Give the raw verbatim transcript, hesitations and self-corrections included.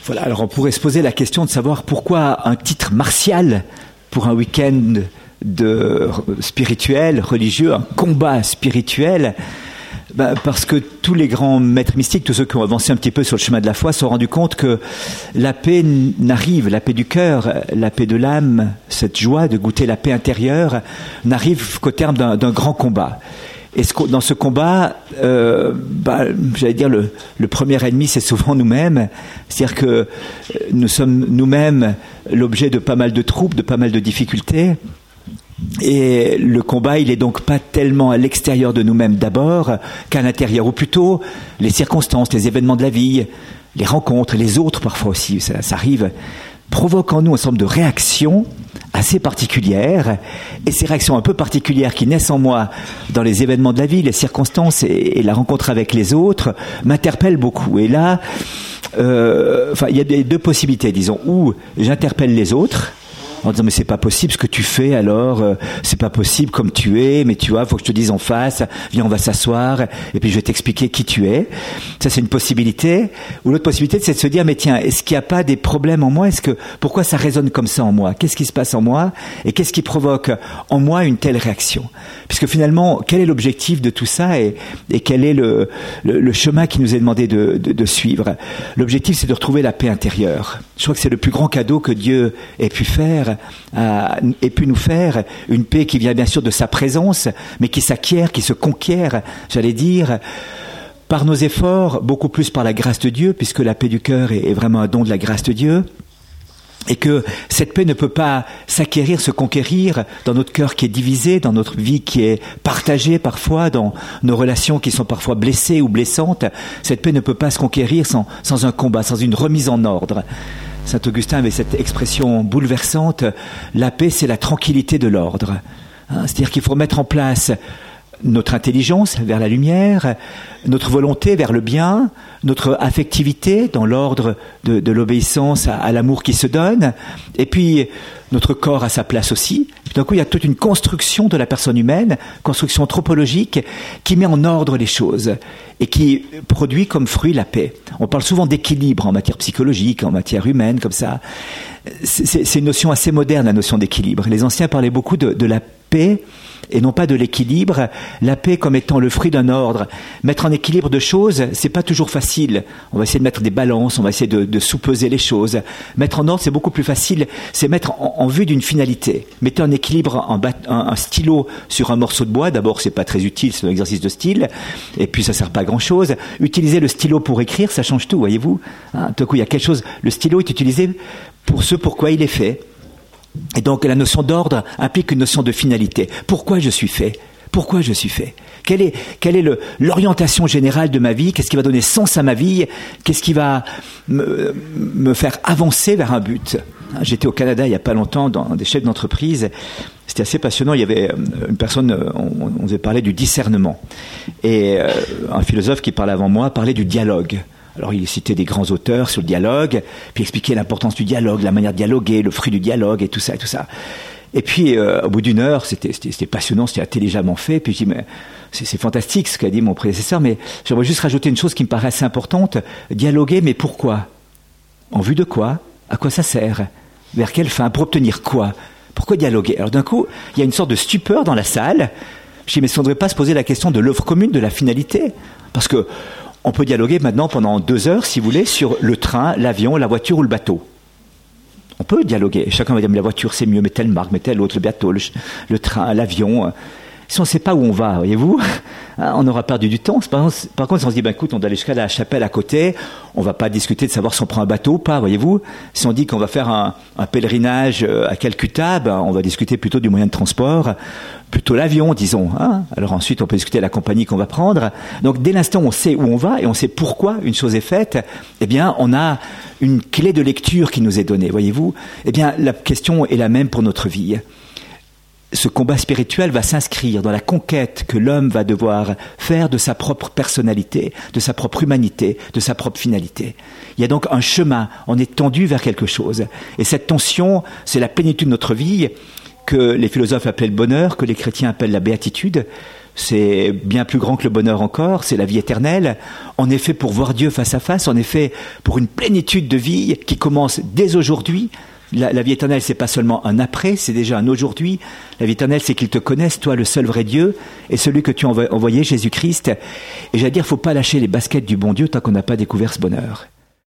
Voilà, alors on pourrait se poser la question de savoir pourquoi un titre martial pour un week-end de spirituel, religieux, un combat spirituel. Ben, parce que tous les grands maîtres mystiques, tous ceux qui ont avancé un petit peu sur le chemin de la foi, se sont rendus compte que la paix n'arrive, la paix du cœur, la paix de l'âme, cette joie de goûter la paix intérieure, n'arrive qu'au terme d'un, d'un grand combat. Et ce, dans ce combat, euh, bah, j'allais dire, le, le premier ennemi, c'est souvent nous-mêmes. C'est-à-dire que nous sommes nous-mêmes l'objet de pas mal de troubles, de pas mal de difficultés. Et le combat, il est donc pas tellement à l'extérieur de nous-mêmes d'abord qu'à l'intérieur, ou plutôt les circonstances, les événements de la vie, les rencontres, les autres parfois aussi, ça, ça arrive, provoquent en nous un certain nombre de réactions assez particulières, et ces réactions un peu particulières qui naissent en moi dans les événements de la vie, les circonstances et, et la rencontre avec les autres m'interpellent beaucoup. Et là, euh, enfin, il y a des, deux possibilités, disons, où j'interpelle les autres en disant mais c'est pas possible ce que tu fais, alors euh, c'est pas possible comme tu es, mais tu vois, faut que je te dise en face, viens on va s'asseoir et puis je vais t'expliquer qui tu es. Ça c'est une possibilité. Ou l'autre possibilité c'est de se dire mais tiens, est-ce qu'il n'y a pas des problèmes en moi, est-ce que pourquoi ça résonne comme ça en moi, qu'est-ce qui se passe en moi et qu'est-ce qui provoque en moi une telle réaction, puisque finalement quel est l'objectif de tout ça et, et quel est le, le, le chemin qui nous est demandé de, de, de suivre. L'objectif c'est de retrouver la paix intérieure. Je crois que c'est le plus grand cadeau que Dieu ait pu faire a, ait pu nous faire, une paix qui vient bien sûr de sa présence, mais qui s'acquiert, qui se conquiert, j'allais dire, par nos efforts, beaucoup plus par la grâce de Dieu, puisque la paix du cœur est, est vraiment un don de la grâce de Dieu, et que cette paix ne peut pas s'acquérir, se conquérir dans notre cœur qui est divisé, dans notre vie qui est partagée parfois, dans nos relations qui sont parfois blessées ou blessantes. Cette paix ne peut pas se conquérir sans, sans un combat, sans une remise en ordre. Saint Augustin avait cette expression bouleversante, la paix c'est la tranquillité de l'ordre. Hein, c'est-à-dire qu'il faut mettre en place notre intelligence vers la lumière, notre volonté vers le bien, notre affectivité dans l'ordre de, de l'obéissance à, à l'amour qui se donne, et puis notre corps à sa place aussi. Et puis d'un coup, il y a toute une construction de la personne humaine, construction anthropologique, qui met en ordre les choses et qui produit comme fruit la paix. On parle souvent d'équilibre en matière psychologique, en matière humaine, comme ça. C'est, c'est une notion assez moderne, la notion d'équilibre. Les anciens parlaient beaucoup de, de la paix, et non pas de l'équilibre, la paix comme étant le fruit d'un ordre. Mettre en équilibre de choses, c'est pas toujours facile. On va essayer de mettre des balances, on va essayer de, de sous-peser les choses. Mettre en ordre, c'est beaucoup plus facile, c'est mettre en, en vue d'une finalité. Mettez en équilibre un, bat, un, un stylo sur un morceau de bois, d'abord c'est pas très utile, c'est un exercice de style, et puis ça sert pas à grand chose. Utiliser le stylo pour écrire, ça change tout, voyez-vous. Hein, tout à coup, il y a quelque chose, le stylo est utilisé pour ce pourquoi il est fait. Et donc la notion d'ordre implique une notion de finalité. Pourquoi je suis fait ? Pourquoi je suis fait ? Quelle est, quelle est le, l'orientation générale de ma vie ? Qu'est-ce qui va donner sens à ma vie ? Qu'est-ce qui va me, me faire avancer vers un but ? J'étais au Canada il n'y a pas longtemps dans des chefs d'entreprise. C'était assez passionnant. Il y avait une personne, on, on avait parlé du discernement. Et euh, un philosophe qui parlait avant moi parlait du dialogue. Alors il citait des grands auteurs sur le dialogue, puis expliquait l'importance du dialogue, la manière de dialoguer, le fruit du dialogue et tout ça et tout ça. Et puis euh, au bout d'une heure, c'était, c'était, c'était passionnant, c'était intelligemment fait. Puis je dis mais c'est, c'est fantastique ce qu'a dit mon prédécesseur, mais j'aimerais juste rajouter une chose qui me paraît assez importante. Dialoguer, mais pourquoi ? En vue de quoi ? À quoi ça sert ? Vers quelle fin ? Pour obtenir quoi ? Pourquoi dialoguer ? Alors d'un coup, il y a une sorte de stupeur dans la salle. Je dis mais ça ne devrait pas se poser la question de l'œuvre commune, de la finalité ? Parce que on peut dialoguer maintenant pendant deux heures, si vous voulez, sur le train, l'avion, la voiture ou le bateau. On peut dialoguer. Chacun va dire, mais la voiture, c'est mieux, mais telle marque, mais telle autre, le bateau, le, le train, l'avion. Si on ne sait pas où on va, voyez-vous, on aura perdu du temps. Par, par contre, si on se dit, ben, écoute, on doit aller jusqu'à la chapelle à côté, on ne va pas discuter de savoir si on prend un bateau ou pas, voyez-vous. Si on dit qu'on va faire un, un pèlerinage à Calcutta, ben, on va discuter plutôt du moyen de transport, plutôt l'avion, disons. Hein. Alors ensuite, on peut discuter de la compagnie qu'on va prendre. Donc, dès l'instant où on sait où on va et on sait pourquoi une chose est faite, eh bien, on a une clé de lecture qui nous est donnée, voyez-vous. Eh bien, la question est la même pour notre vie. Ce combat spirituel va s'inscrire dans la conquête que l'homme va devoir faire de sa propre personnalité, de sa propre humanité, de sa propre finalité. Il y a donc un chemin, on est tendu vers quelque chose. Et cette tension, c'est la plénitude de notre vie, que les philosophes appellent le bonheur, que les chrétiens appellent la béatitude. c'est bien plus grand que le bonheur encore, c'est la vie éternelle. On est fait pour voir Dieu face à face, on est fait pour une plénitude de vie qui commence dès aujourd'hui. La, la vie éternelle, c'est pas seulement un après, c'est déjà un aujourd'hui. La vie éternelle, c'est qu'ils te connaissent, toi, le seul vrai Dieu, et celui que tu as envoyé, Jésus-Christ. Et j'allais dire, faut pas lâcher les baskets du bon Dieu tant qu'on n'a pas découvert ce bonheur.